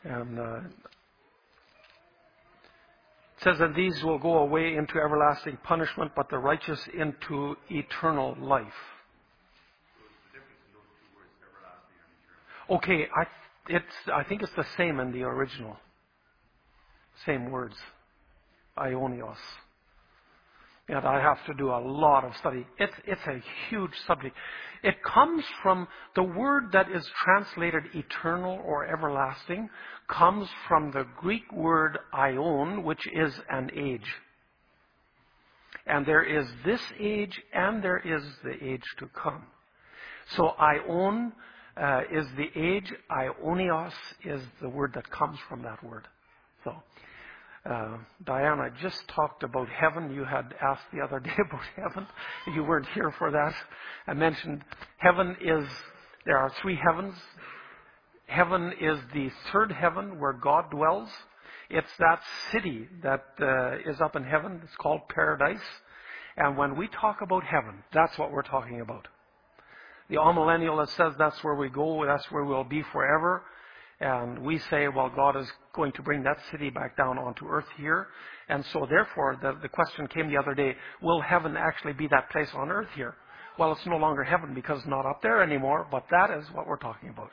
And it says that these will go away into everlasting punishment, but the righteous into eternal life. Okay, I think it's the same in the original. Same words. Aionios. And I have to do a lot of study. It's a huge subject. It comes from the word that is translated eternal or everlasting, comes from the Greek word aion, which is an age. And there is this age and there is the age to come. So aion is the age. Aionios is the word that comes from that word. So, Diane, I just talked about heaven. You had asked the other day about heaven. You weren't here for that. I mentioned heaven there are 3 heavens. Heaven is the 3rd heaven where God dwells. It's that city that is up in heaven. It's called paradise. And when we talk about heaven, that's what we're talking about. The amillennialist says that's where we go, that's where we'll be forever. And we say, well, God is going to bring that city back down onto earth here. And so therefore, the question came the other day, will heaven actually be that place on earth here? Well, it's no longer heaven because it's not up there anymore, but that is what we're talking about.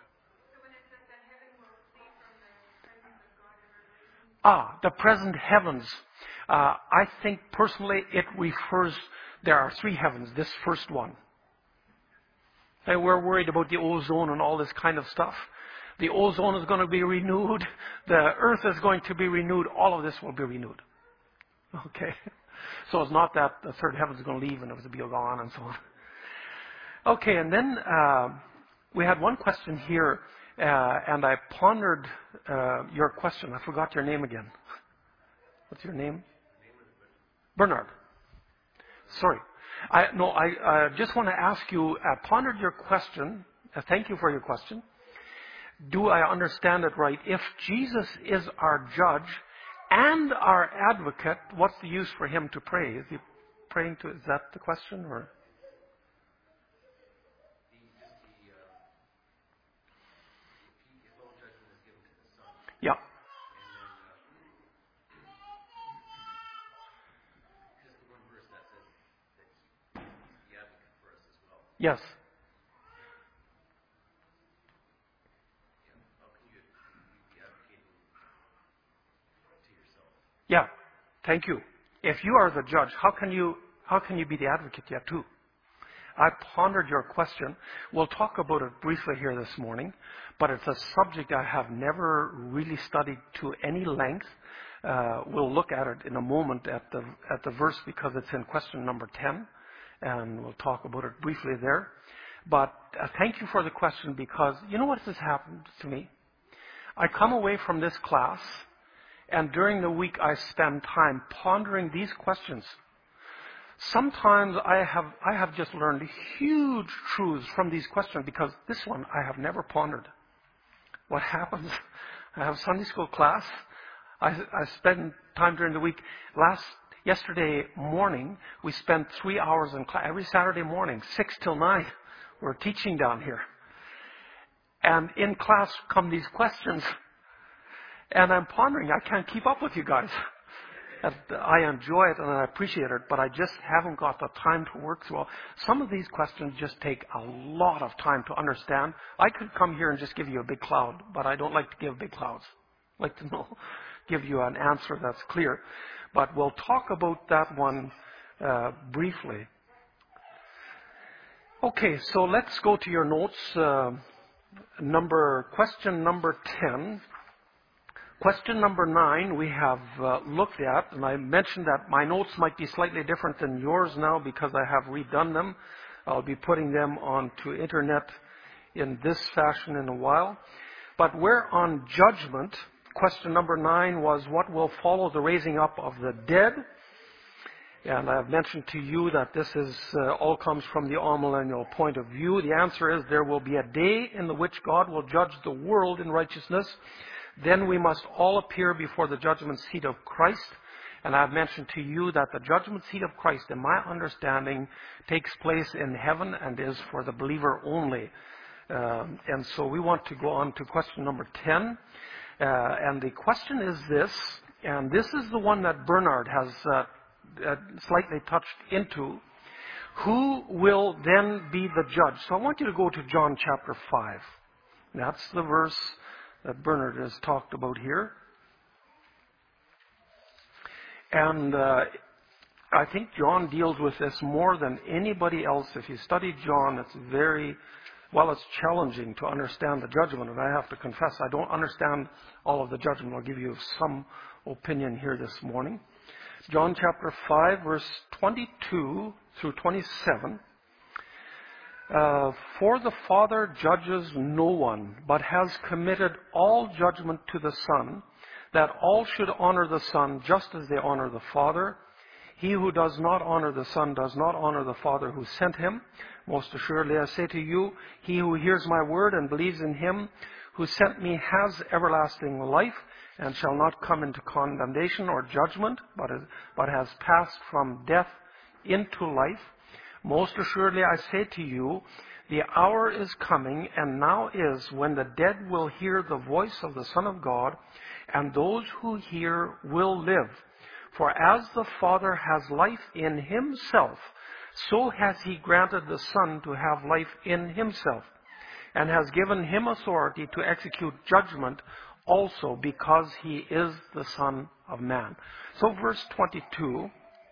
The present heavens. I think personally it refers, there are 3 heavens, this first one. And we're worried about the ozone and all this kind of stuff. The ozone is going to be renewed. The earth is going to be renewed. All of this will be renewed. Okay. So it's not that the 3rd heaven is going to leave and it was to be gone and so on. Okay, and then we had one question here, and I pondered your question. I forgot your name again. What's your name? Bernard. Sorry. I just want to ask you, I pondered your question. Thank you for your question. Do I understand it right? If Jesus is our judge and our advocate, what's the use for him to pray? Is he praying to, is that the question? Or? Yeah. Yes. Yeah. Thank you. If you are the judge, how can you be the advocate yet too? I pondered your question. We'll talk about it briefly here this morning, but it's a subject I have never really studied to any length. We'll look at it in a moment at the verse because it's in question number 10, and we'll talk about it briefly there. But thank you for the question because you know what has happened to me? I come away from this class, and during the week I spend time pondering these questions. Sometimes I have just learned huge truths from these questions because this one I have never pondered. What happens? I have Sunday school class. I spend time during the week. Yesterday morning, we spent 3 hours in class. Every Saturday morning, 6 till 9, we're teaching down here. And in class come these questions. And I'm pondering, I can't keep up with you guys. I enjoy it and I appreciate it, but I just haven't got the time to work through all. Some of these questions just take a lot of time to understand. I could come here and just give you a big cloud, but I don't like to give big clouds. I like to give you an answer that's clear. But we'll talk about that one briefly. Okay, so let's go to your notes. Question number 10. Question number 9 we have looked at, and I mentioned that my notes might be slightly different than yours now because I have redone them. I'll be putting them onto internet in this fashion in a while. But we're on judgment. Question number 9 was what will follow the raising up of the dead. And I've mentioned to you that this is all comes from the amillennial point of view. The answer is there will be a day in which God will judge the world in righteousness. Then we must all appear before the judgment seat of Christ. And I've mentioned to you that the judgment seat of Christ, in my understanding, takes place in heaven and is for the believer only. And so we want to go on to question number 10. And the question is this, and this is the one that Bernard has slightly touched into. Who will then be the judge? So I want you to go to John chapter 5. That's the verse that Bernard has talked about here. And I think John deals with this more than anybody else. If you study John, it's challenging to understand the judgment. And I have to confess, I don't understand all of the judgment. I'll give you some opinion here this morning. John chapter 5, verse 22 through 27. For the Father judges no one, but has committed all judgment to the Son, that all should honor the Son just as they honor the Father. He who does not honor the Son does not honor the Father who sent him. Most assuredly I say to you, he who hears my word and believes in him who sent me has everlasting life, and shall not come into condemnation or judgment, but has passed from death into life. Most assuredly I say to you, the hour is coming, and now is, when the dead will hear the voice of the Son of God, and those who hear will live. For as the Father has life in himself, so has he granted the Son to have life in himself, and has given him authority to execute judgment also, because he is the Son of Man. So verse 22,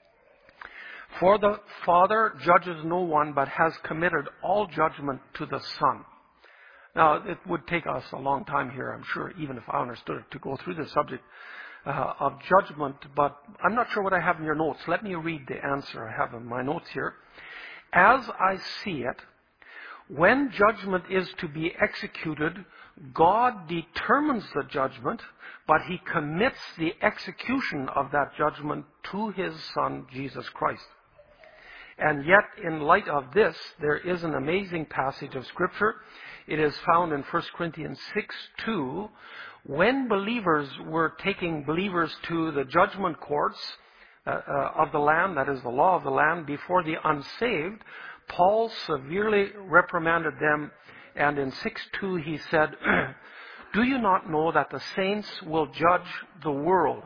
for the Father judges no one, but has committed all judgment to the Son. Now, it would take us a long time here, I'm sure, even if I understood it, to go through the subject of judgment, but I'm not sure what I have in your notes. Let me read the answer I have in my notes here. As I see it, when judgment is to be executed, God determines the judgment, but he commits the execution of that judgment to his Son, Jesus Christ. And yet, in light of this, there is an amazing passage of Scripture. It is found in 1 Corinthians 6:2, when believers were taking believers to the judgment courts of the land, that is the law of the land, before the unsaved, Paul severely reprimanded them, and in 6:2 he said, do you not know that the saints will judge the world?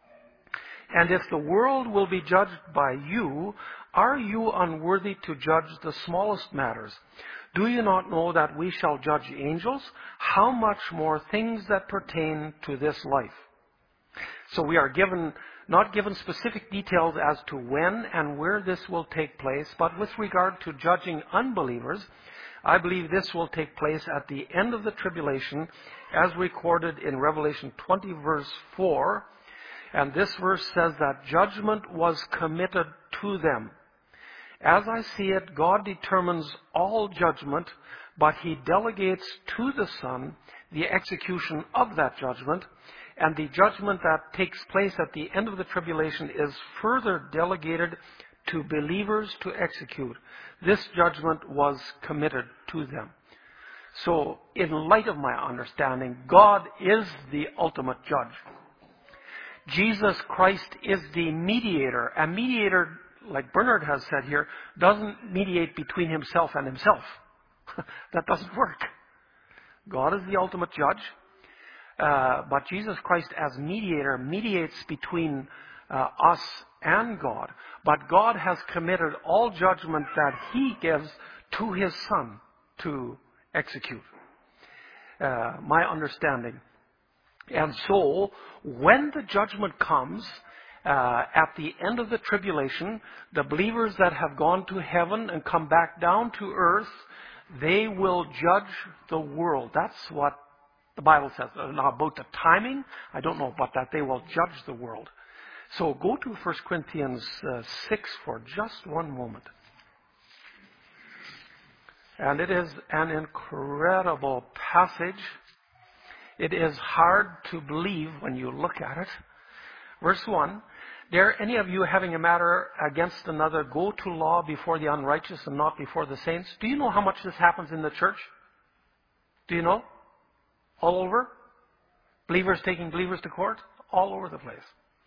And if the world will be judged by you, are you unworthy to judge the smallest matters? Do you not know that we shall judge angels? How much more things that pertain to this life? So we are not given specific details as to when and where this will take place, but with regard to judging unbelievers, I believe this will take place at the end of the tribulation, as recorded in Revelation 20, verse 4. And this verse says that judgment was committed to them. As I see it, God determines all judgment, but he delegates to the Son the execution of that judgment, and the judgment that takes place at the end of the tribulation is further delegated to believers to execute. This judgment was committed to them. So, in light of my understanding, God is the ultimate judge. Jesus Christ is the mediator. A mediator, like Bernard has said here, doesn't mediate between himself and himself. That doesn't work. God is the ultimate judge, but Jesus Christ as mediator mediates between us and God. But God has committed all judgment that he gives to his Son to execute. My understanding. And so, when the judgment comes, at the end of the tribulation, the believers that have gone to heaven and come back down to earth, they will judge the world. That's what the Bible says. Now, about the timing, I don't know about that. They will judge the world. So go to 1 Corinthians 6 for just one moment. And it is an incredible passage. It is hard to believe when you look at it. Verse 1, dare any of you having a matter against another go to law before the unrighteous and not before the saints? Do you know how much this happens in the church? Do you know? All over? Believers taking believers to court? All over the place.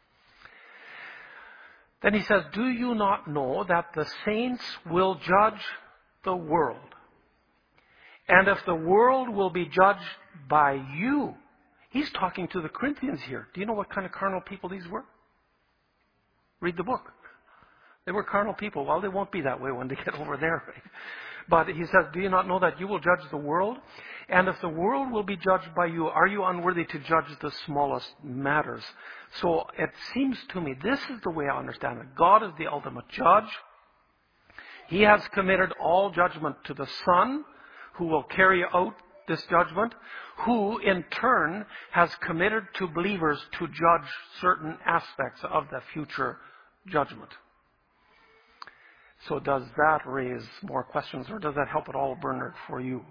Then he says, do you not know that the saints will judge the world? And if the world will be judged by you, He's talking to the Corinthians here. Do you know what kind of carnal people these were? Read the book. They were carnal people. Well, they won't be that way when they get over there. Right? But he says, do you not know that you will judge the world? And if the world will be judged by you, are you unworthy to judge the smallest matters? So it seems to me, this is the way I understand it. God is the ultimate judge. He has committed all judgment to the Son, who will carry out this judgment, who in turn has committed to believers to judge certain aspects of the future judgment. So does that raise more questions, or does that help at all, Bernard, for you?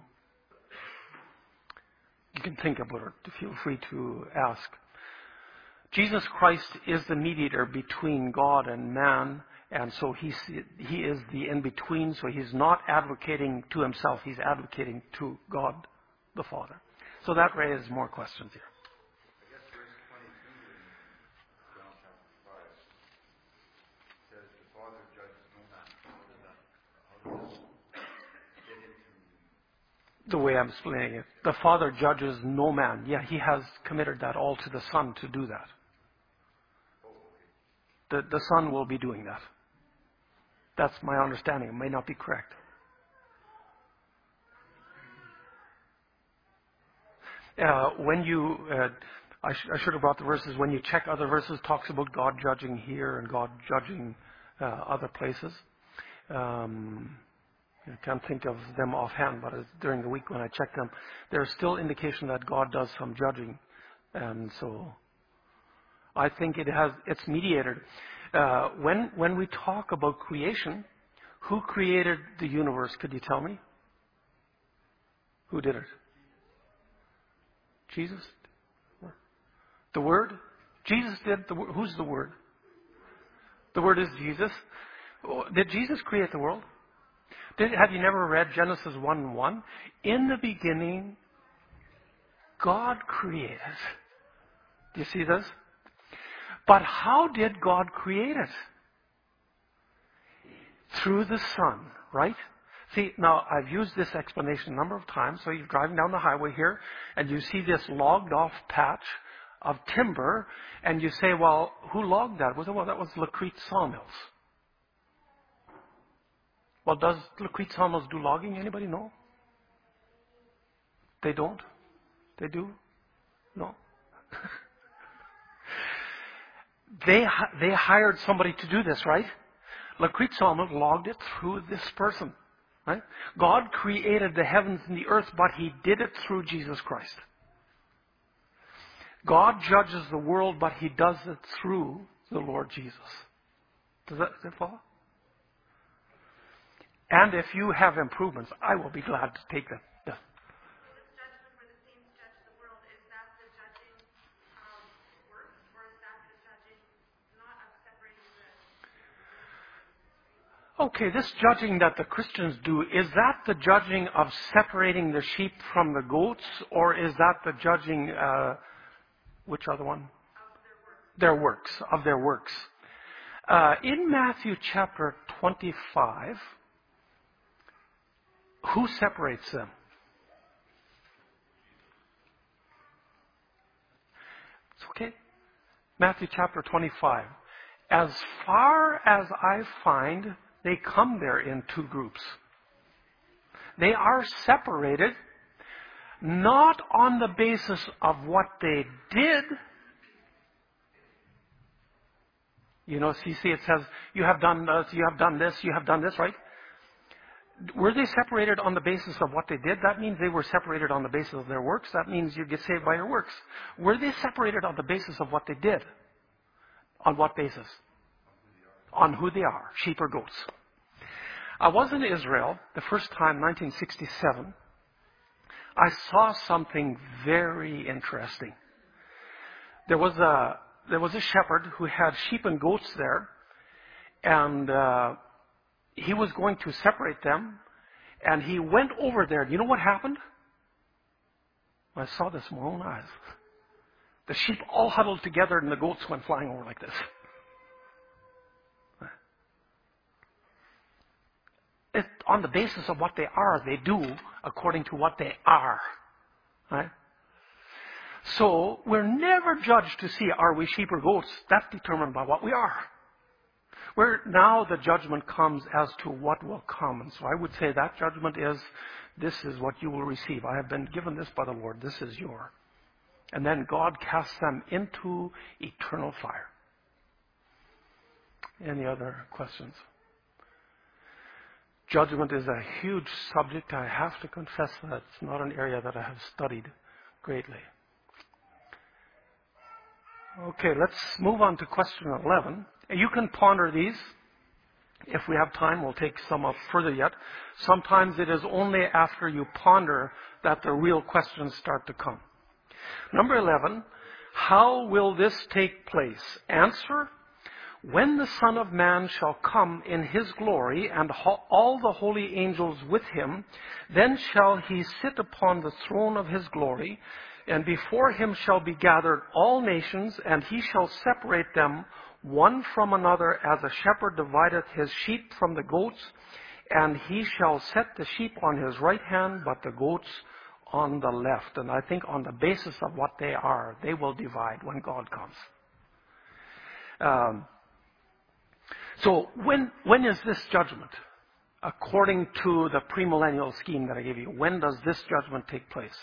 You can think about it. Feel free to ask. Jesus Christ is the mediator between God and man, and so he is the in-between, so he's not advocating to himself, he's advocating to God the Father. So that raises more questions here. I guess verse 22 in John chapter 5 says, the Father judges no man. How does that fit into... The way I'm explaining it. The Father judges no man. Yeah, he has committed that all to the Son to do that. The Son will be doing that. That's my understanding. It may not be correct. When you, I should have brought the verses. When you check other verses, talks about God judging here and God judging other places. I can't think of them offhand, but during the week when I checked them, there's still indication that God does some judging, and so I think it's mediated. When we talk about creation, who created the universe? Could you tell me? Who did it? Jesus? The Word? Jesus did. Who's the Word? The Word is Jesus. Did Jesus create the world? Have you never read Genesis 1:1? In the beginning, God created. Do you see this? But how did God create it? Through the Son, right? See, now I've used this explanation a number of times. So you're driving down the highway here, and you see this logged off patch of timber, and you say, well, who logged that? Well, that was Lacrete Sawmills. Well, does Lacrete Sawmills do logging? Anybody know? They don't? They do? No. They hired somebody to do this, right? Lacrete Sawmill logged it through this person. Right? God created the heavens and the earth, but He did it through Jesus Christ. God judges the world, but He does it through the Lord Jesus. Does that follow? And if you have improvements, I will be glad to take them. Yeah. This judgment where the saints judge the world, is that the judging of works, or is that the judging not of separating the... Okay, this judging that the Christians do, is that the judging of separating the sheep from the goats, or is that the judging, which other one? Of their works. In Matthew chapter 25, who separates them? It's okay. Matthew chapter 25. As far as I find, they come there in two groups. They are separated not on the basis of what they did. You know, see, it says, you have done this, you have done this, you have done this, right? Were they separated on the basis of what they did? That means they were separated on the basis of their works. That means you get saved by your works. Were they separated on the basis of what they did? On what basis? On who they are, sheep or goats. I was in Israel the first time, 1967. I saw something very interesting. There was a shepherd who had sheep and goats there, and he was going to separate them, and he went over there. Do you know what happened? I saw this with my own eyes. The sheep all huddled together, and the goats went flying over like this. On the basis of what they are, they do according to what they are. Right? So we're never judged to see, are we sheep or goats? That's determined by what we are. Where now the judgment comes as to what will come. And so I would say that judgment is, this is what you will receive. I have been given this by the Lord. This is your. And then God casts them into eternal fire. Any other questions? Judgment is a huge subject. I have to confess that it's not an area that I have studied greatly. Okay, let's move on to question 11. You can ponder these. If we have time, we'll take some up further yet. Sometimes it is only after you ponder that the real questions start to come. Number 11, how will this take place? Answer, when the Son of Man shall come in his glory and all the holy angels with him, then shall he sit upon the throne of his glory, and before him shall be gathered all nations, and he shall separate them one from another, as a shepherd divideth his sheep from the goats, and he shall set the sheep on his right hand, but the goats on the left. And I think on the basis of what they are, they will divide when God comes. So when is this judgment? According to the premillennial scheme that I gave you, when does this judgment take place?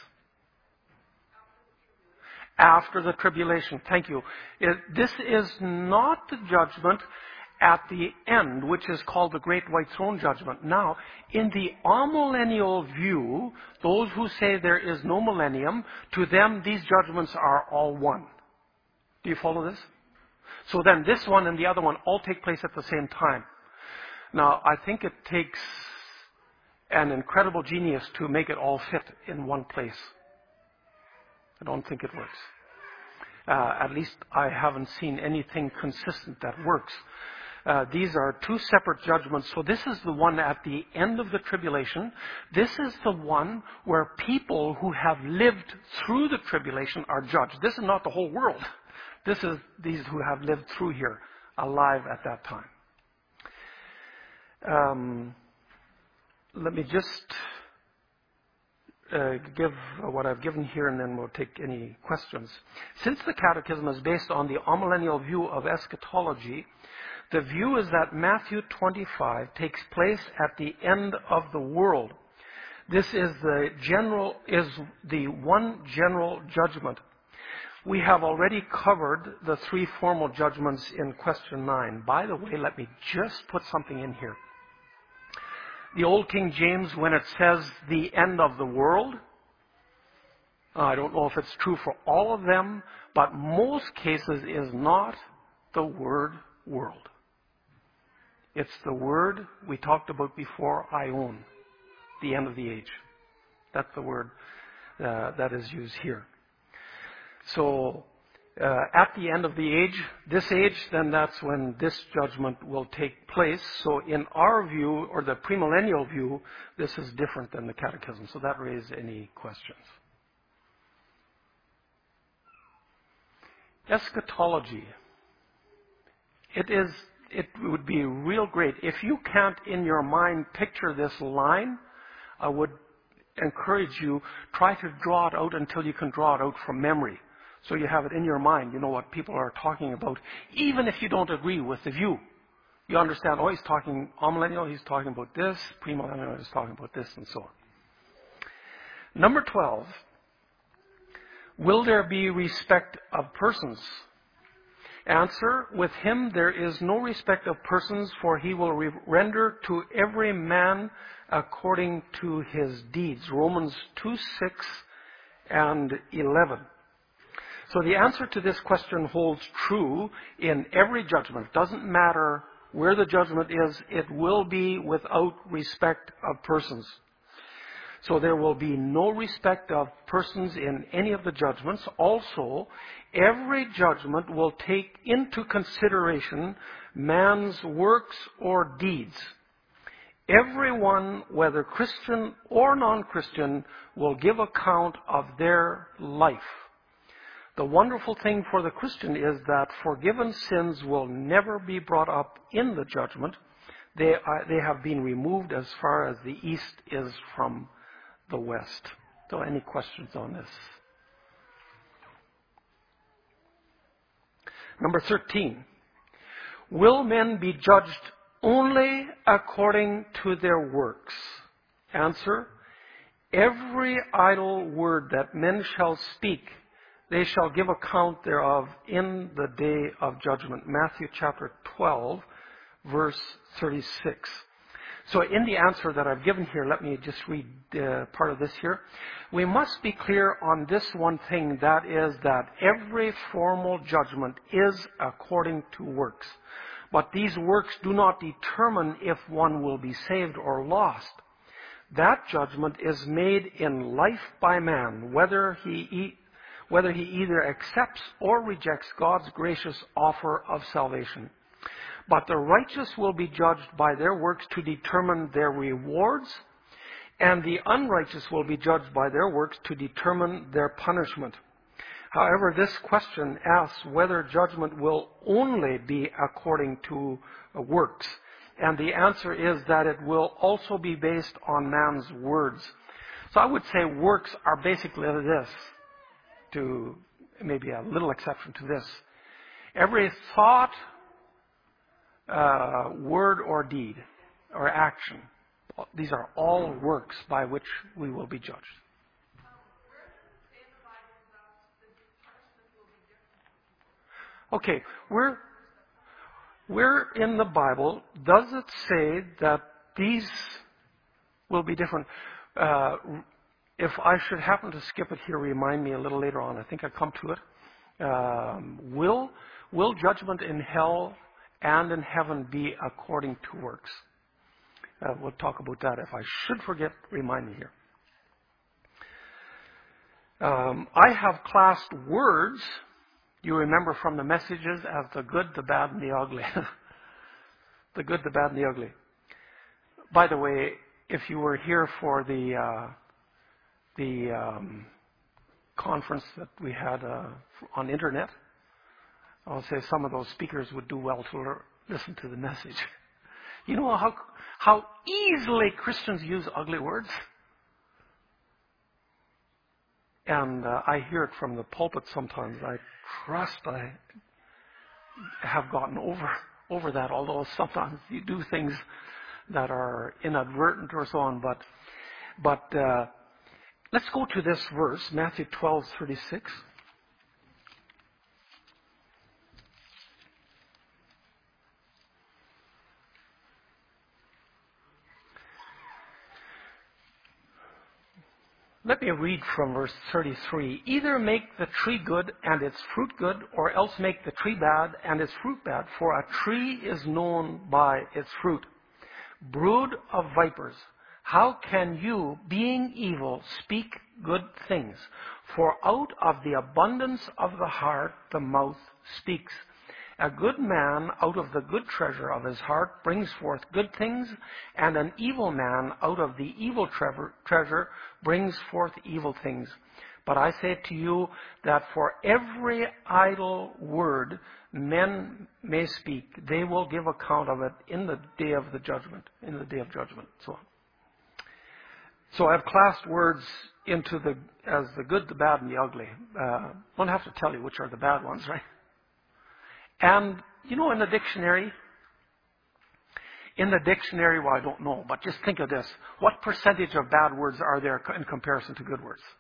After the tribulation. Thank you. This is not the judgment at the end, which is called the Great White Throne Judgment. Now, in the amillennial view, those who say there is no millennium, to them these judgments are all one. Do you follow this? So then this one and the other one all take place at the same time. Now, I think it takes an incredible genius to make it all fit in one place. I don't think it works. At least I haven't seen anything consistent that works. These are two separate judgments. So this is the one at the end of the tribulation. This is the one where people who have lived through the tribulation are judged. This is not the whole world. This is these who have lived through here, alive at that time. Let me just give what I've given here, and then we'll take any questions. Since the Catechism is based on the amillennial view of eschatology, the view is that Matthew 25 takes place at the end of the world. This is the one general judgment. We have already covered the three formal judgments in question 9. By the way, let me just put something in here. The Old King James, when it says the end of the world, I don't know if it's true for all of them, but most cases is not the word world. It's the word we talked about before, aion, the end of the age. That's the word that is used here. So, at the end of the age, this age, then that's when this judgment will take place. So in our view, or the premillennial view, this is different than the Catechism. So that raises any questions. Eschatology. It would be real great. If you can't in your mind picture this line, I would encourage you, try to draw it out until you can draw it out from memory. So you have it in your mind, you know what people are talking about, even if you don't agree with the view. You understand, he's talking amillennial, he's talking about this, premillennial, he's talking about this, and so on. Number 12, will there be respect of persons? Answer, with him there is no respect of persons, for he will render to every man according to his deeds. Romans 2:6 and 11. So the answer to this question holds true in every judgment. It doesn't matter where the judgment is, it will be without respect of persons. So there will be no respect of persons in any of the judgments. Also, every judgment will take into consideration man's works or deeds. Everyone, whether Christian or non-Christian, will give account of their life. The wonderful thing for the Christian is that forgiven sins will never be brought up in the judgment. They have been removed as far as the east is from the west. So any questions on this? Number 13. Will men be judged only according to their works? Answer. Every idle word that men shall speak, they shall give account thereof in the day of judgment. Matthew chapter 12, verse 36. So in the answer that I've given here, let me just read part of this here. We must be clear on this one thing, that is that every formal judgment is according to works. But these works do not determine if one will be saved or lost. That judgment is made in life by man, whether he either accepts or rejects God's gracious offer of salvation. But the righteous will be judged by their works to determine their rewards, and the unrighteous will be judged by their works to determine their punishment. However, this question asks whether judgment will only be according to works. And the answer is that it will also be based on man's words. So I would say works are basically this, to maybe a little exception to this. Every thought, word or deed or action, these are all works by which we will be judged. Okay, where in the Bible does it say that these will be different? If I should happen to skip it here, remind me a little later on. I think I come to it. Will judgment in hell and in heaven be according to works? We'll talk about that. If I should forget, remind me here. I have classed words, you remember from the messages, as the good, the bad, and the ugly. The good, the bad, and the ugly. By the way, if you were here for the conference that we had on internet, I'll say some of those speakers would do well to listen to the message. You know how easily Christians use ugly words? And I hear it from the pulpit sometimes. I trust I have gotten over that, although sometimes you do things that are inadvertent or so on. But let's go to this verse, Matthew 12:36. Let me read from verse 33. Either make the tree good and its fruit good, or else make the tree bad and its fruit bad. For a tree is known by its fruit. Brood of vipers, how can you, being evil, speak good things? For out of the abundance of the heart the mouth speaks. A good man out of the good treasure of his heart brings forth good things, and an evil man out of the evil treasure brings forth evil things. But I say to you that for every idle word men may speak, they will give account of it in the day of the judgment. In the day of judgment. So I've classed words into as the good, the bad, and the ugly. I don't have to tell you which are the bad ones, right? And, you know, in the dictionary, well, I don't know, but just think of this. What percentage of bad words are there in comparison to good words?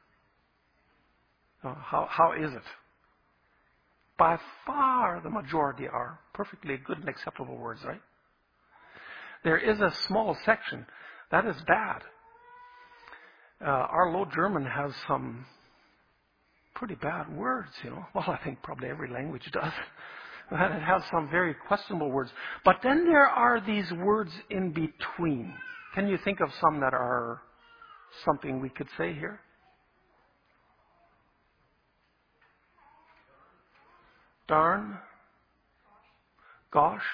How is it? By far, the majority are perfectly good and acceptable words, right? There is a small section that is bad. Our Low German has some pretty bad words, you know. Well, I think probably every language does. And it has some very questionable words. But then there are these words in between. Can you think of some that are something we could say here? Darn. Gosh.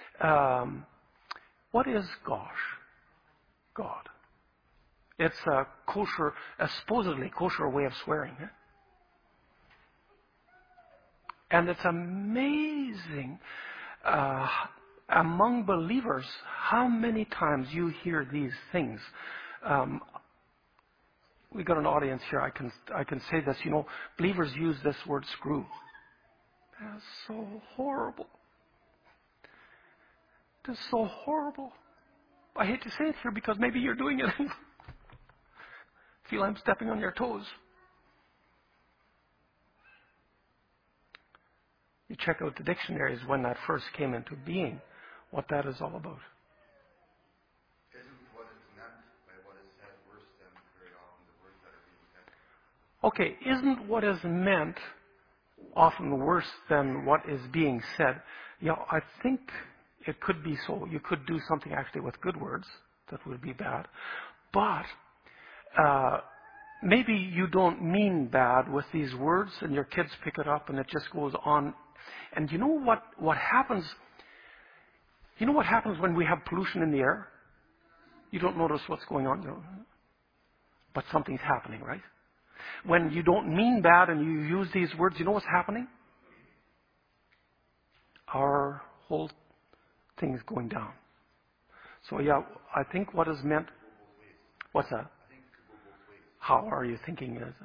What is gosh? God. It's a supposedly kosher way of swearing. Eh? And it's amazing among believers how many times you hear these things. We got an audience here. I can say this. You know, believers use this word screw. That's so horrible. That's so horrible. I hate to say it here because maybe you're doing it. Feel I'm stepping on your toes. You check out the dictionaries when that first came into being, what that is all about. Isn't what is meant by what is said worse than very often the words that are being said? Okay, isn't what is meant often worse than what is being said? Yeah, I think it could be so. You could do something actually with good words that would be bad. But maybe you don't mean bad with these words and your kids pick it up and it just goes on. And you know what happens? You know what happens when we have pollution in the air? You don't notice what's going on, but something's happening, right? When you don't mean bad and you use these words, you know what's happening? Our whole thing is going down. So yeah, I think what is meant. What's that? I think it could go both ways. How are you thinking? Well,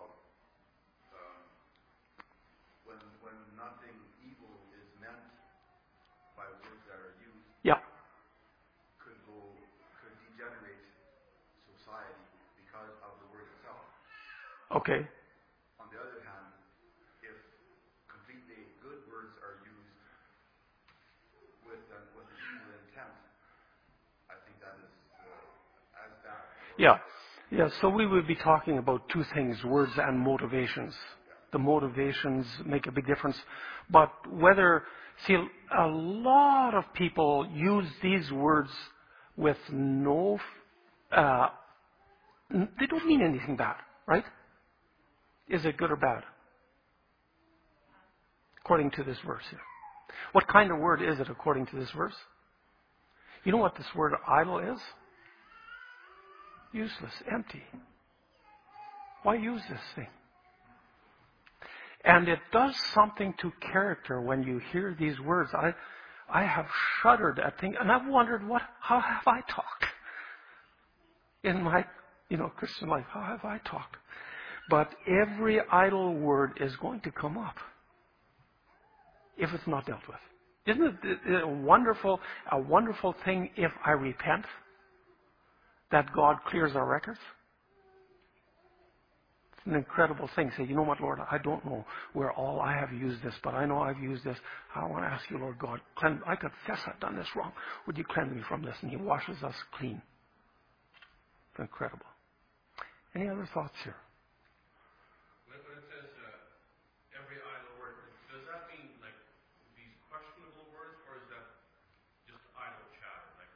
when nothing evil is meant by words that are used, Yeah. could degenerate society because of the word itself. Okay. On the other hand, if completely good words are used with an evil intent, I think that is as bad. Yeah. Yeah. So we would be talking about two things, words and motivations. The motivations make a big difference. But a lot of people use these words with no, they don't mean anything bad, right? Is it good or bad? According to this verse here. What kind of word is it according to this verse? You know what this word idle is? Useless, empty. Why use this thing? And it does something to character when you hear these words. I have shuddered at things, and I've wondered, how have I talked in my, Christian life? How have I talked? But every idle word is going to come up if it's not dealt with. Isn't it a wonderful thing if I repent that God clears our records? It's an incredible thing. Say, you know what, Lord, I don't know where all I have used this, but I know I've used this. I want to ask you, Lord God, I confess I've done this wrong. Would you cleanse me from this? And He washes us clean. It's incredible. Any other thoughts here? When it says every idle word, does that mean like these questionable words, or is that just idle chatter, like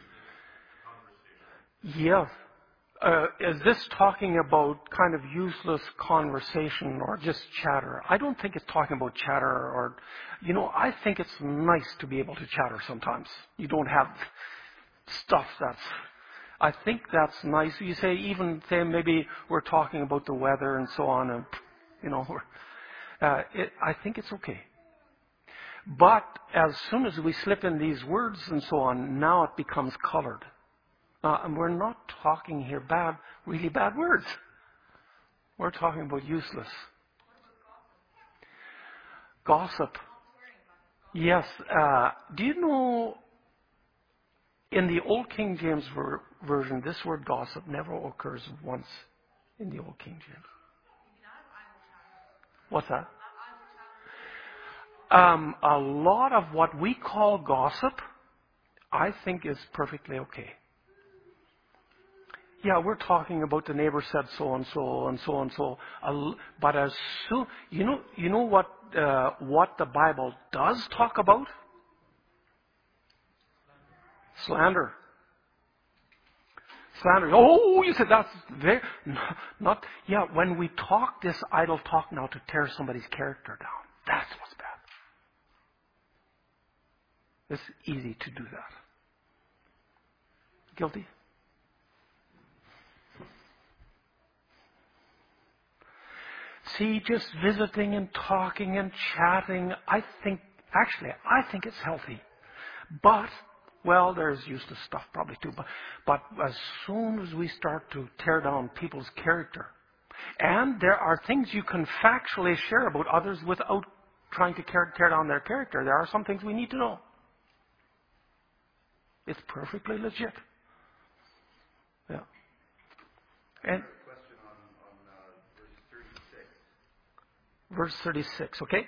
useless conversation? Yes. Is this talking about kind of useless conversation or just chatter? I don't think it's talking about chatter or, I think it's nice to be able to chatter sometimes. You don't have stuff I think that's nice. You say maybe we're talking about the weather and so on, and, I think it's okay. But as soon as we slip in these words and so on, now it becomes colored. And we're not talking here really bad words. We're talking about useless. Gossip. Yes. Do you know, in the Old King James Version, this word gossip never occurs once in the Old King James. What's that? A lot of what we call gossip, I think is perfectly okay. Yeah, we're talking about the neighbor said so and so and so and so. But as soon, you know what the Bible does talk about? Slander. Slander. Oh, you said that's very not. Yeah, when we talk this idle talk now to tear somebody's character down, that's what's bad. It's easy to do that. Guilty? See, just visiting and talking and chatting, I think it's healthy. But, there's useless stuff probably too. But as soon as we start to tear down people's character, and there are things you can factually share about others without trying to tear down their character. There are some things we need to know. It's perfectly legit. Yeah. And Question on verse 36. verse 36, okay?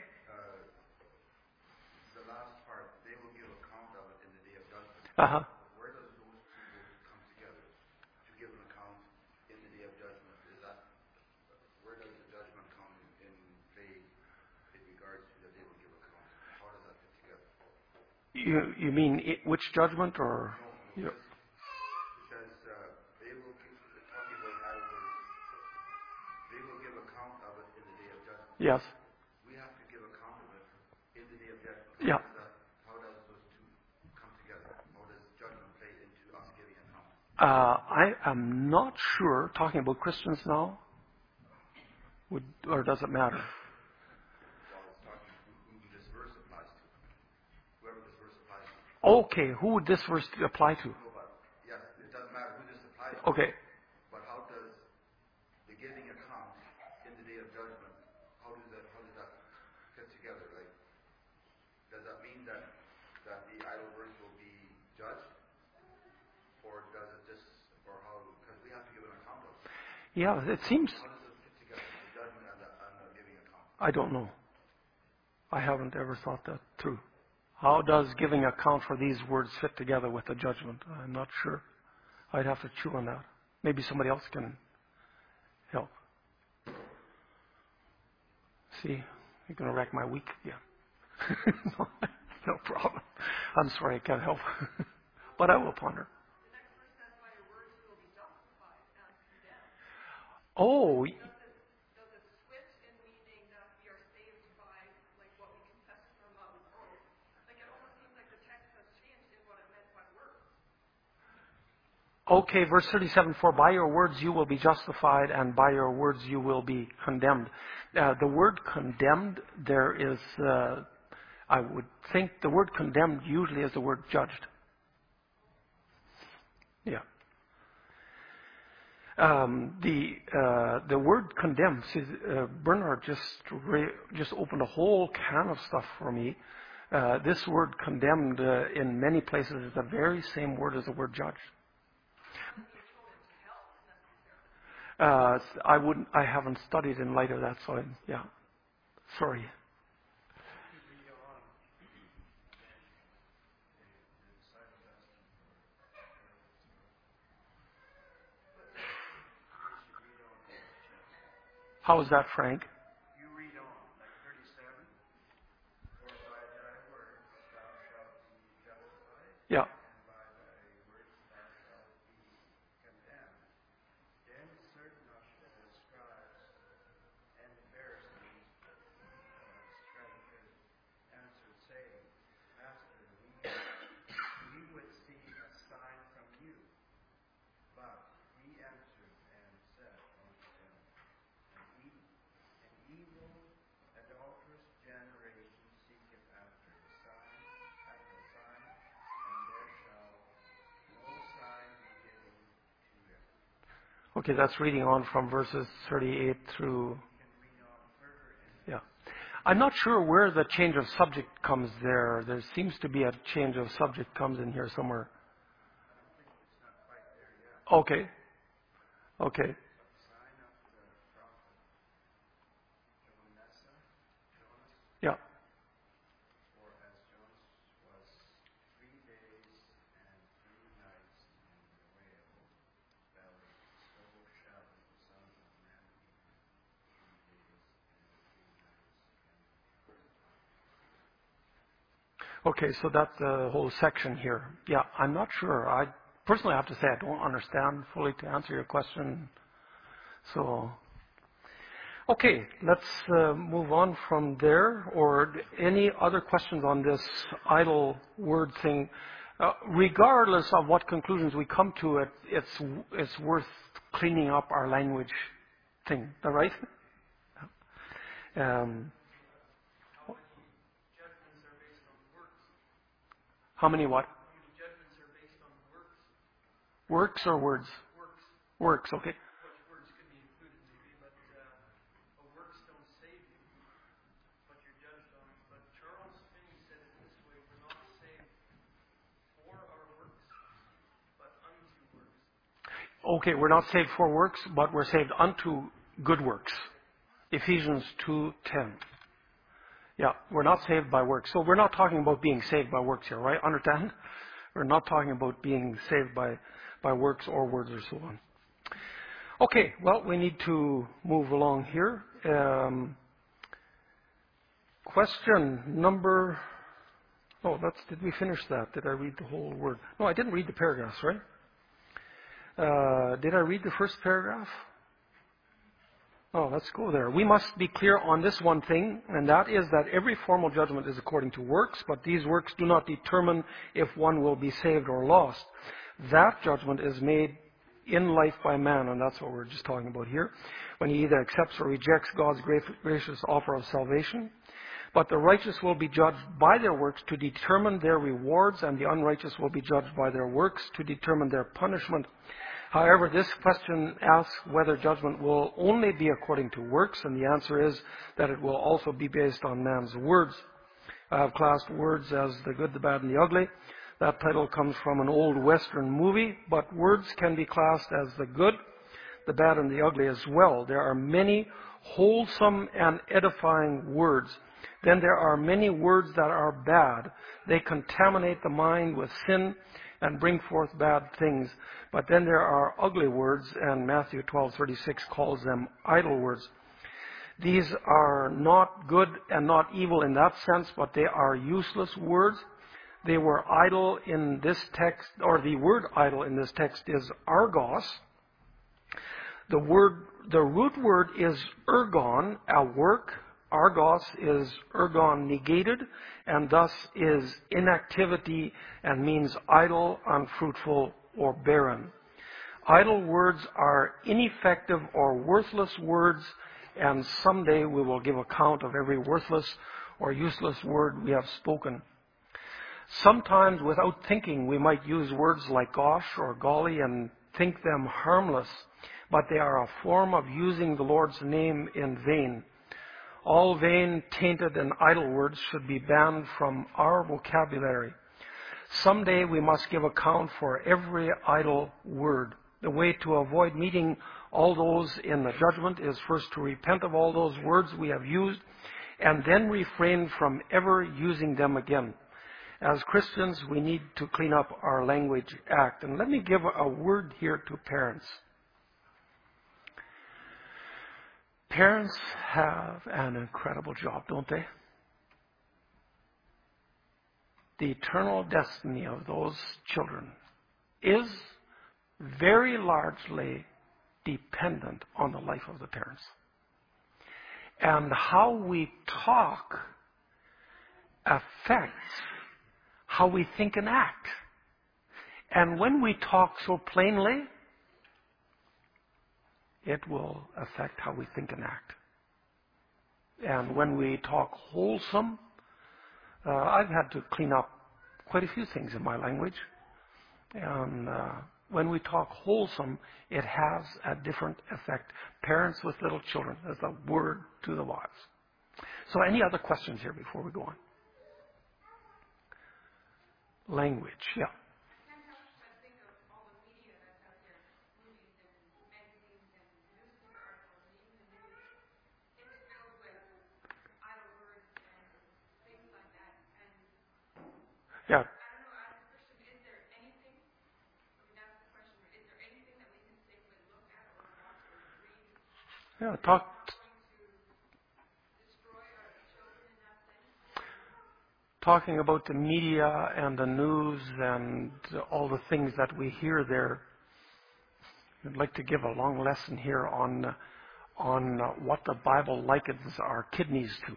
The last part, they will give account of it in the day of judgment. Uh-huh. Where does those two words come together? To give an account in the day of judgment. Is that where does the judgment come in play in regards to that they will give account? How does that fit together? You mean which judgment or? No, Yeah. it says they will give, talking about Idols, they will give account of it in the day of judgment. Yes. We have to give account of it in the day of judgment. Yeah. How does those two come together? How does judgment play into us giving account? I am not sure, talking about Christians now, or does it matter? Well, it's talking who this verse applies to. Whoever this verse applies to. Okay, who would this verse apply to? No, but yes, it doesn't matter who this applies to. Okay. But how does the giving account in the day of judgment, how does that fit together? Like, does that mean that the idle verse will be judged? Or does it just, or how, because we have to give an account of it. Yeah, it seems. How does it fit together, the judgment and the giving account? I don't know. I haven't ever thought that through. How does giving account for these words fit together with the judgment? I'm not sure. I'd have to chew on that. Maybe somebody else can help. See, you're going to wreck my week again. No problem. I'm sorry, I can't help. But I will ponder. The next verse says, by your words you will be justified and condemned. Oh, Does it switch in meaning that we are saved by like what we confess from our oath? Like it almost seems like the text has changed in what it meant by words. okay, verse 37, for by your words you will be justified, and by your words you will be condemned. The word condemned, there is, I would think the word condemned usually is the word judged. Yeah. The word condemned, see, Bernard just opened a whole can of stuff for me. This word condemned in many places is the very same word as the word judged. I haven't studied in light of that, so yeah. Sorry. How is that, Frank? You read on, like 37. For by thy words thou shalt be justified, Yeah. and by thy words thou shalt be condemned. Then certain of the scribes and the Pharisees, answered, saying, Master, we would see a sign from you. But he answered and said unto them, An evil, adulterous generation seeketh after a sign, and there shall no sign be given to it. Okay, that's reading on from verses 38 through. You can read on further in Yeah. I'm not sure where the change of subject comes there. There seems to be a change of subject comes in here somewhere. it's not quite there yet. Okay. Okay. Sign of the prophet Jonas, Yeah. for as Jonas was 3 days and 3 nights in the whale belly, so shall the Son of Man be 3 days and 3 nights in the earth. Okay, so that's the whole section here. Yeah, I'm not sure. I personally have to say I don't understand fully to answer your question. So, okay, let's move on from there. Or any other questions on this idle word thing? Regardless of what conclusions we come to, it's worth cleaning up our language thing. All right? Judgments are based on works. How many what? Judgments are based on works. Works or words? Works. Works, okay. Which words could be included maybe, but works don't save you. But you're judged on Okay, we're not saved for works, but we're saved unto good works. Ephesians 2:10. Yeah, we're not saved by works. So we're not talking about being saved by works here, right? Understand? We're not talking about being saved by works or words or so on. Okay, well, we need to move along here. Question number... Oh, did we finish that? Did I read the whole word? No, I didn't read the paragraphs, right? Did I read the first paragraph? Oh, let's go there. We must be clear on this one thing, and that is that every formal judgment is according to works, but these works do not determine if one will be saved or lost. That judgment is made in life by man, and that's what we're just talking about here, when he either accepts or rejects God's gracious offer of salvation. But the righteous will be judged by their works to determine their rewards, and the unrighteous will be judged by their works to determine their punishment. However, this question asks whether judgment will only be according to works, and the answer is that it will also be based on man's words. I have classed words as the good, the bad, and the ugly. That title comes from an old Western movie, but words can be classed as the good, the bad, and the ugly as well. There are many wholesome and edifying words. Then there are many words that are bad. They contaminate the mind with sin and bring forth bad things. But then there are ugly words, and Matthew 12:36 calls them idle words. These are not good and not evil in that sense, but they are useless words. They were idle in this text, or the word idle in this text is argos. The root word is ergon, a work. Argos is ergon negated, and thus is inactivity and means idle, unfruitful, or barren. Idle words are ineffective or worthless words, and someday we will give account of every worthless or useless word we have spoken. Sometimes, without thinking, we might use words like gosh or golly and think them harmless, but they are a form of using the Lord's name in vain. All vain, tainted, and idle words should be banned from our vocabulary. Someday we must give account for every idle word. The way to avoid meeting all those in the judgment is first to repent of all those words we have used and then refrain from ever using them again. As Christians, we need to clean up our language act. And let me give a word here to parents. Parents have an incredible job, don't they? The eternal destiny of those children is very largely dependent on the life of the parents. And how we talk affects how we think and act. And when we talk so plainly, it will affect how we think and act. And when we talk wholesome, I've had to clean up quite a few things in my language. And when we talk wholesome, it has a different effect. Parents with little children, as a word to the wise. So any other questions here before we go on? Language, yeah. Yeah. Yeah, talking about the media and the news and all the things that we hear there. I'd like to give a long lesson here on what the Bible likens our kidneys to.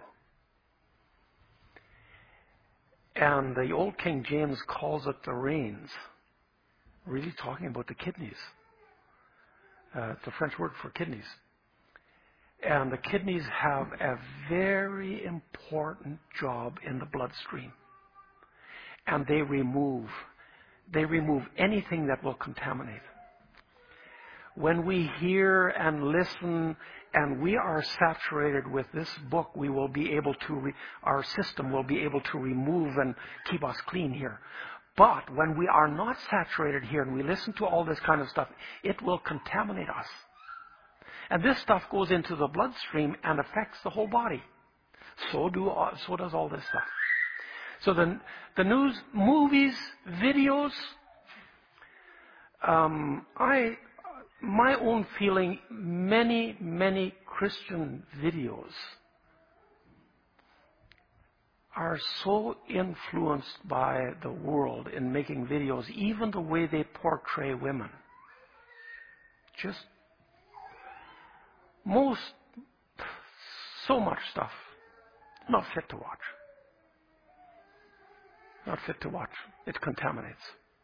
And the old King James calls it the reins. Really talking about the kidneys. It's a French word for kidneys. And the kidneys have a very important job in the bloodstream. And they remove anything that will contaminate. When we hear and listen and we are saturated with this book, we will be able to, our system will be able to remove and keep us clean here. But when we are not saturated here and we listen to all this kind of stuff, it will contaminate us. And this stuff goes into the bloodstream and affects the whole body. So does all this stuff. So the news, movies, videos, my own feeling, many Christian videos are so influenced by the world in making videos, even the way they portray women. Just so much stuff. Not fit to watch. Not fit to watch. It contaminates.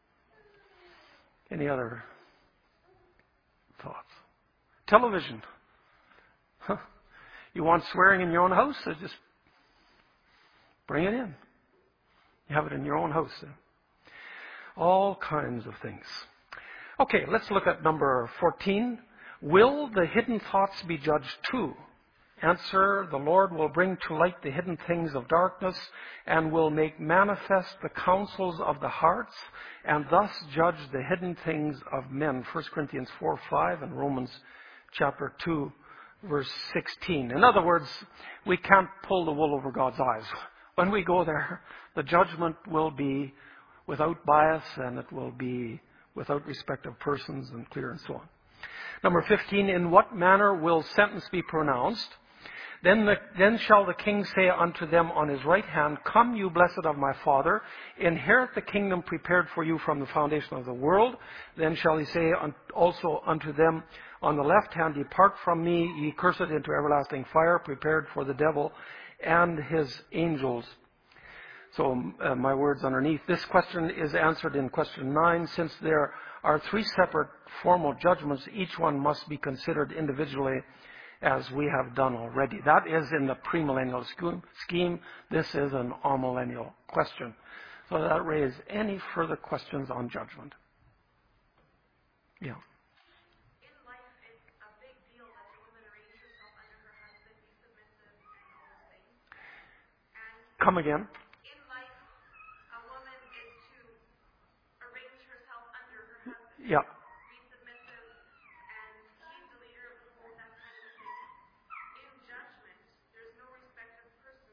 Any other thoughts? Television. Huh. You want swearing in your own house? So just bring it in. You have it in your own house. All kinds of things. Okay, let's look at number 14. Will the hidden thoughts be judged too? Answer, the Lord will bring to light the hidden things of darkness and will make manifest the counsels of the hearts and thus judge the hidden things of men. 1 Corinthians 4:5 and Romans chapter 2 verse 16. In other words, we can't pull the wool over God's eyes. When we go there, the judgment will be without bias and it will be without respect of persons and clear and so on. Number 15, in what manner will sentence be pronounced? Then shall the king say unto them on his right hand, Come, you blessed of my Father, inherit the kingdom prepared for you from the foundation of the world. Then shall he say also unto them on the left hand, Depart from me, ye cursed, into everlasting fire, prepared for the devil and his angels. So my words underneath. This question is answered in question 9. Since there are 3 separate formal judgments, each one must be considered individually, as we have done already. That is in the premillennial scheme. This is an amillennial question. So does that raise any further questions on judgment? Yeah. In life, it's a big deal that the woman arrange herself under her husband, be submissive, and all those things. And Come again. in life, a woman is to arrange herself under her husband. Yeah. Be submissive, and he's the leader of the home, that kind of thing. In judgment, there's no respect of person.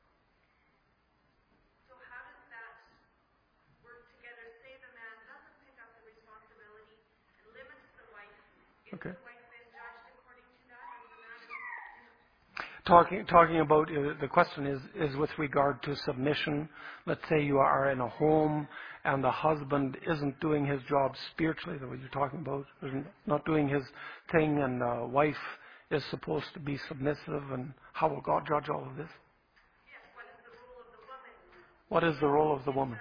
So how does that work together? Say the man doesn't pick up the responsibility and limits the wife. Is Okay. the wife then judged according to that, or the man is... Talking about, the question is with regard to submission. Let's say you are in a home and the husband isn't doing his job spiritually, the way you're talking about, not doing his thing, and the wife is supposed to be submissive, and how will God judge all of this? Yes, what is the role of the woman? What is the role of the woman?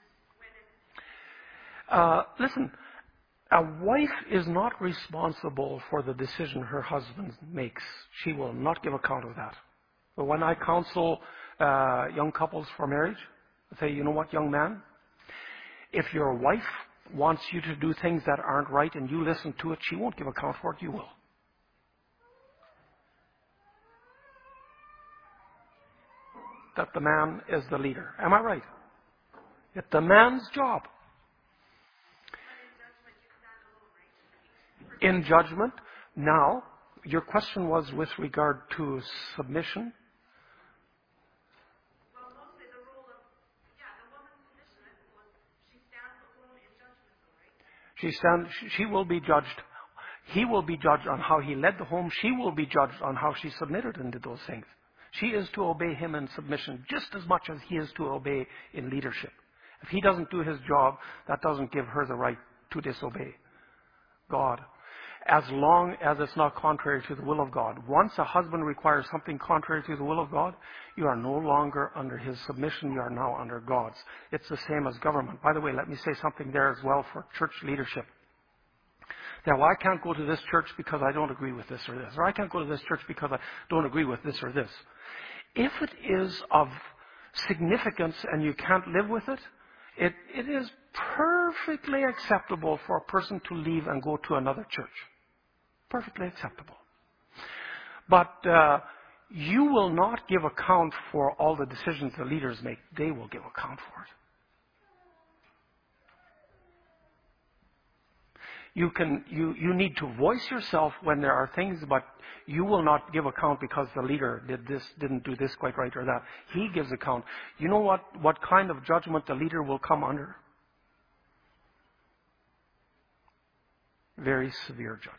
When it's... Listen, a wife is not responsible for the decision her husband makes. She will not give account of that. But when I counsel young couples for marriage, I say, you know what, young man? If your wife wants you to do things that aren't right and you listen to it, she won't give account for it, you will. That the man is the leader. Am I right? It's the man's job. In judgment, now, your question was with regard to submission. Well, mostly the role of... Yeah, the woman's position, I suppose, she stands alone in judgment, right? She will be judged. He will be judged on how he led the home. She will be judged on how she submitted and did those things. She is to obey him in submission just as much as he is to obey in leadership. If he doesn't do his job, that doesn't give her the right to disobey God, as long as it's not contrary to the will of God. Once a husband requires something contrary to the will of God, you are no longer under his submission. You are now under God's. It's the same as government. By the way, let me say something there as well for church leadership. Now, I can't go to this church because I don't agree with this or this. Or I can't go to this church because I don't agree with this or this. If it is of significance and you can't live with it, it is perfectly acceptable for a person to leave and go to another church. Perfectly acceptable. But you will not give account for all the decisions the leaders make. They will give account for it. You need to voice yourself when there are things, but you will not give account because the leader didn't do this quite right or that. He gives account. You know what kind of judgment the leader will come under? Very severe judgment.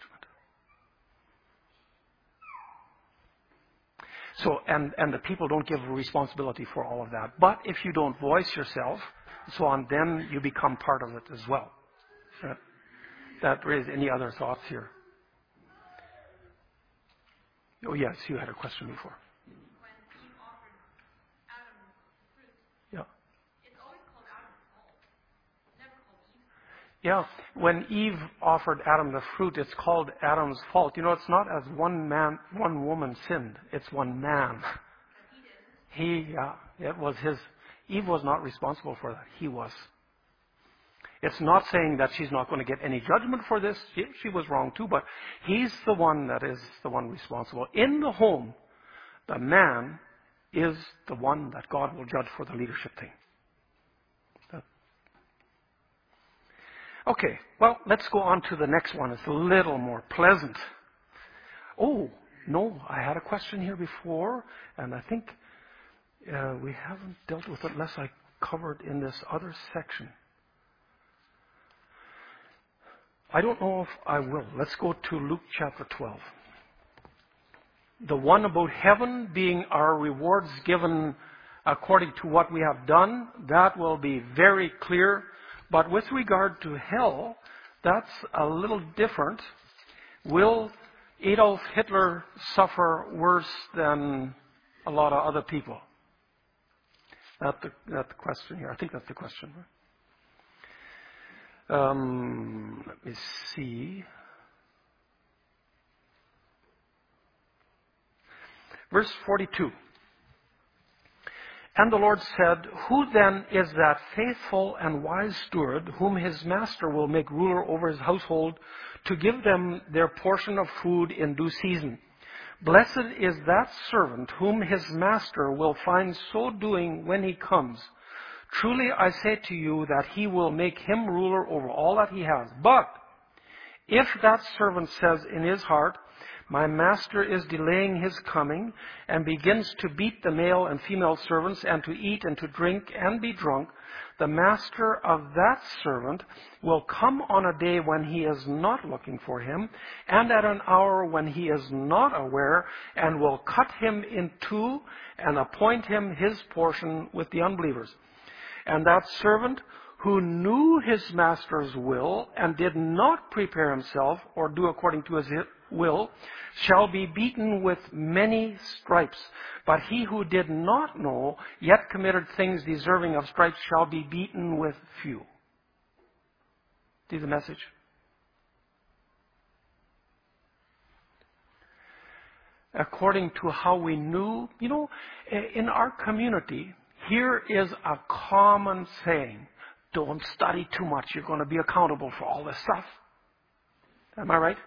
So, and the people don't give responsibility for all of that. But if you don't voice yourself, so on, then you become part of it as well. That raise any other thoughts here? Oh yes, you had a question before. When Eve offered Adam fruit, Yeah. it's always called Adam's fault. Never called Eve's. Yeah, when Eve offered Adam the fruit, it's called Adam's fault. You know, it's not as one woman sinned. It's one man. It was his. Eve was not responsible for that. He was. It's not saying that she's not going to get any judgment for this. She was wrong too, but he's the one that is the one responsible. In the home, the man is the one that God will judge for the leadership thing. Okay, well, let's go on to the next one. It's a little more pleasant. Oh, no, I had a question here before, and I think we haven't dealt with it unless I covered in this other section. I don't know if I will. Let's go to Luke chapter 12. The one about heaven being our rewards given according to what we have done, that will be very clear. But with regard to hell, that's a little different. Will Adolf Hitler suffer worse than a lot of other people? That's the question here. I think that's the question. Let me see. Verse 42. And the Lord said, Who then is that faithful and wise steward whom his master will make ruler over his household to give them their portion of food in due season? Blessed is that servant whom his master will find so doing when he comes. Truly I say to you that he will make him ruler over all that he has. But if that servant says in his heart, My master is delaying his coming, and begins to beat the male and female servants, and to eat and to drink and be drunk, the master of that servant will come on a day when he is not looking for him, and at an hour when he is not aware, and will cut him in two, and appoint him his portion with the unbelievers. And that servant who knew his master's will and did not prepare himself or do according to his will shall be beaten with many stripes. But he who did not know yet committed things deserving of stripes shall be beaten with few. See the message? According to how we knew, in our community, here is a common saying. Don't study too much. You're going to be accountable for all this stuff. Am I right?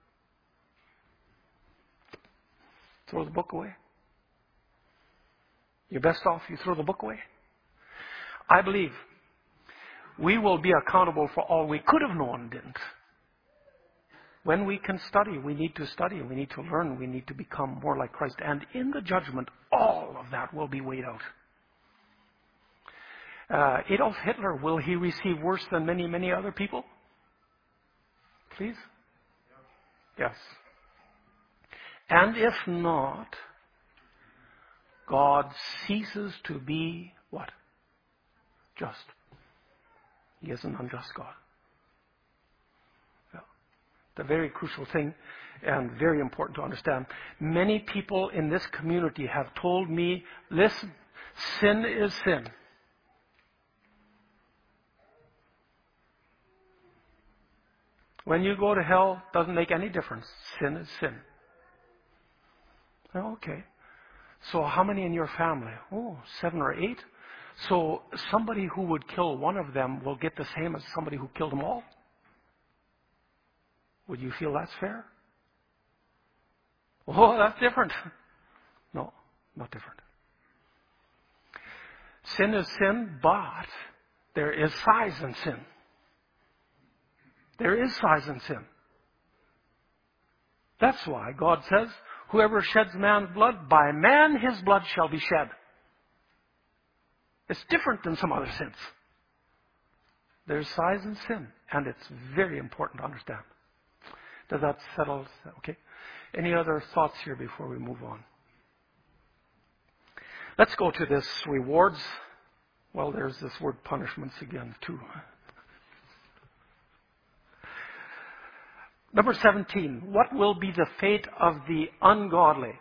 Throw the book away. You're best off you throw the book away. I believe we will be accountable for all we could have known and didn't. When we can study, we need to study. We need to learn. We need to become more like Christ. And in the judgment, all of that will be weighed out. Adolf Hitler, will he receive worse than many, many other people? Please? Yes. And if not, God ceases to be what? Just. He is an unjust God. Yeah. The very crucial thing and very important to understand. Many people in this community have told me, listen, sin is sin. When you go to hell, doesn't make any difference. Sin is sin. Okay. So how many in your family? 7 or 8. So somebody who would kill one of them will get the same as somebody who killed them all? Would you feel that's fair? Oh, that's different. No, not different. Sin is sin, but there is size in sin. There is size in sin. That's why God says, whoever sheds man's blood, by man his blood shall be shed. It's different than some other sins. There's size in sin, and it's very important to understand. Does that settle? Okay. Any other thoughts here before we move on? Let's go to this rewards. Well, there's this word punishments again, too. Number 17, what will be the fate of the ungodly?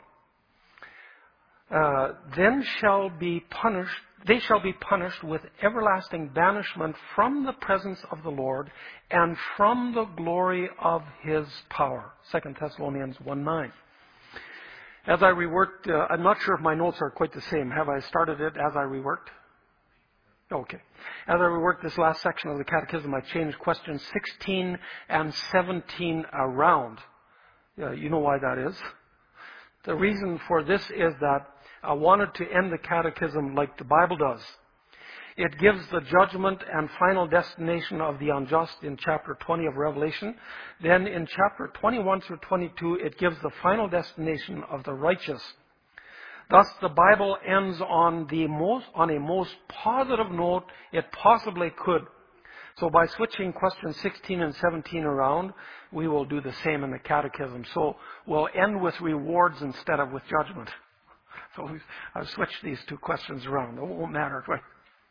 They shall be punished with everlasting banishment from the presence of the Lord and from the glory of His power. 2 Thessalonians 1:9. As I reworked, I'm not sure if my notes are quite the same. Have I started it as I reworked? Okay. As I reworked this last section of the Catechism, I changed questions 16 and 17 around. You know why that is? The reason for this is that I wanted to end the Catechism like the Bible does. It gives the judgment and final destination of the unjust in chapter 20 of Revelation. Then in chapter 21 through 22, it gives the final destination of the righteous. Thus, the Bible ends on a most positive note it possibly could. So by switching questions 16 and 17 around, we will do the same in the Catechism. So we'll end with rewards instead of with judgment. So I've switched these two questions around. It won't matter, right?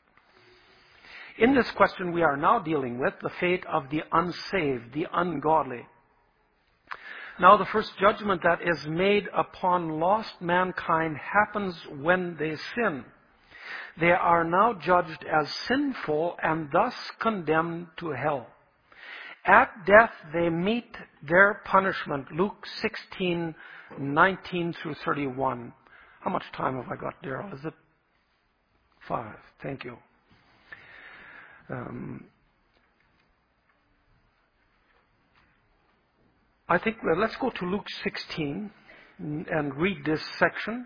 In this question, we are now dealing with the fate of the unsaved, the ungodly. Now, the first judgment that is made upon lost mankind happens when they sin. They are now judged as sinful and thus condemned to hell. At death, they meet their punishment. Luke 16:19 through 31. How much time have I got, Daryl? Is it 5? Thank you. I think let's go to Luke 16 and read this section.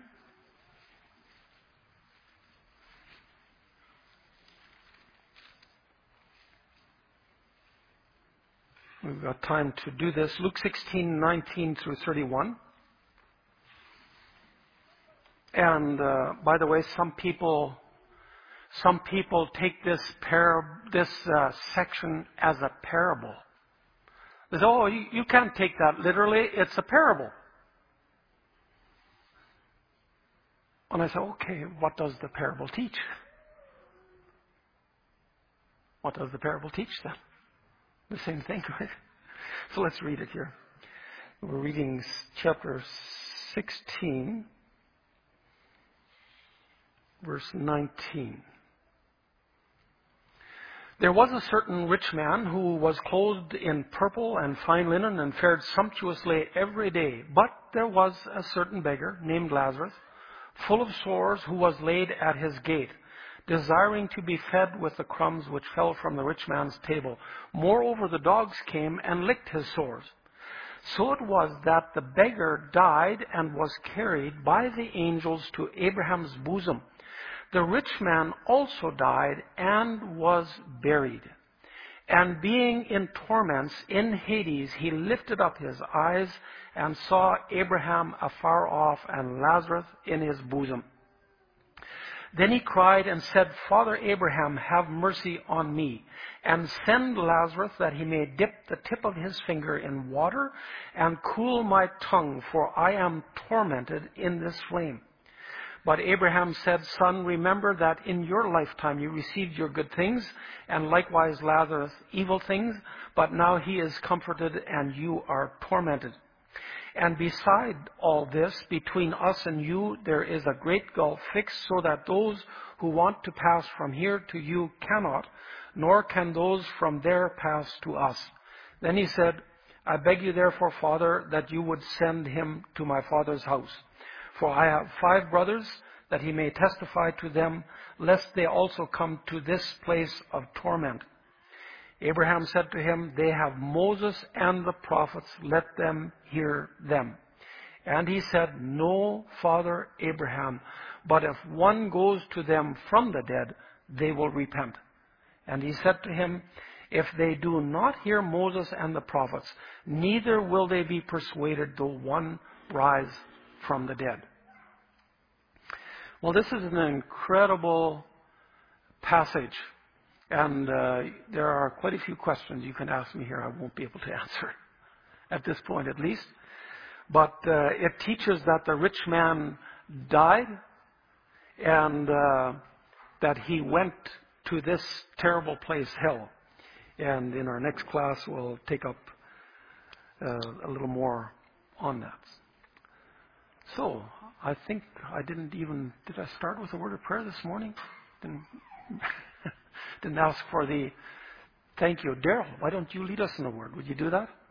We've got time to do this. Luke 16:19 through 31. And by the way, some people take this section as a parable. They say, "Oh, you can't take that literally. It's a parable." And I say, "Okay, what does the parable teach?" What does the parable teach then? The same thing, right? So let's read it here. We're reading chapter 16, verse 19. There was a certain rich man who was clothed in purple and fine linen and fared sumptuously every day. But there was a certain beggar named Lazarus, full of sores, who was laid at his gate, desiring to be fed with the crumbs which fell from the rich man's table. Moreover, the dogs came and licked his sores. So it was that the beggar died and was carried by the angels to Abraham's bosom. The rich man also died and was buried. And being in torments in Hades, he lifted up his eyes and saw Abraham afar off and Lazarus in his bosom. Then he cried and said, "Father Abraham, have mercy on me, and send Lazarus that he may dip the tip of his finger in water and cool my tongue, for I am tormented in this flame." But Abraham said, "Son, remember that in your lifetime you received your good things, and likewise Lazarus evil things, but now he is comforted and you are tormented. And beside all this, between us and you, there is a great gulf fixed, so that those who want to pass from here to you cannot, nor can those from there pass to us." Then he said, "I beg you therefore, Father, that you would send him to my father's house. For I have 5 brothers, that he may testify to them, lest they also come to this place of torment." Abraham said to him, "They have Moses and the prophets, let them hear them." And he said, "No, Father Abraham, but if one goes to them from the dead, they will repent." And he said to him, If they do not hear Moses and the prophets, neither will they be persuaded though one rise from the dead. Well, this is an incredible passage. And there are quite a few questions you can ask me here I won't be able to answer, at this point at least. But it teaches that the rich man died and that he went to this terrible place, hell. And in our next class, we'll take up a little more on that. So, I think I did I start with a word of prayer this morning? Didn't ask for the thank you. Daryl, why don't you lead us in a word? Would you do that?